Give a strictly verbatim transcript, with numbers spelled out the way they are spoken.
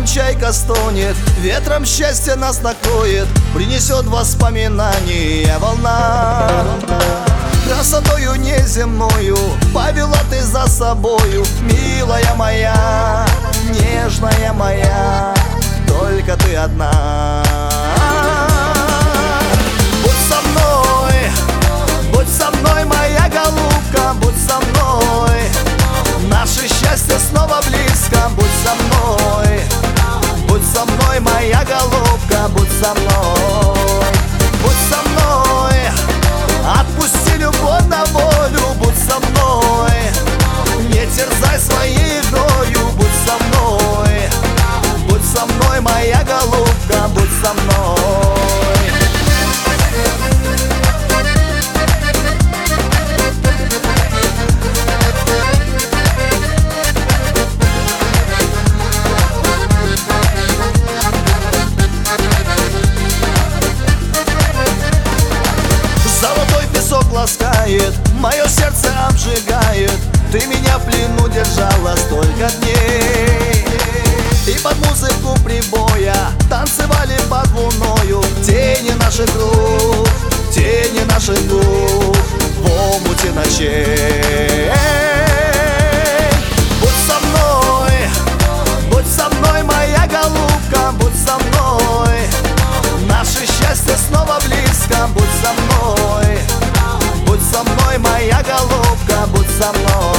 морем чайка стонет, ветром счастье нас накроет, принесет воспоминания волна. Красотою неземною повела ты за собою, милая моя, нежная моя, только ты одна. Будь со мной, будь со мной, моя голубка, будь со мной. Наше счастье снова близко, будь со мной. Будь со мной, моя голубка, будь со мной. Будь со мной, отпусти любовь на волю, будь со мной. Не терзай своей игрою, будь со мной. Будь со мной, моя голубка, будь со мной. Золотой песок ласкает, мое сердце обжигает. Ты меня в плену держала столько дней, и под музыку прибоя танцевали под луною тени наших рук, тени наших губ в омуте ночей. Будь со мной, будь со мной, моя голубка, будь со мной. Наше счастье снова близко, будь со мной. Будь со мной, моя голубка, будь со мной.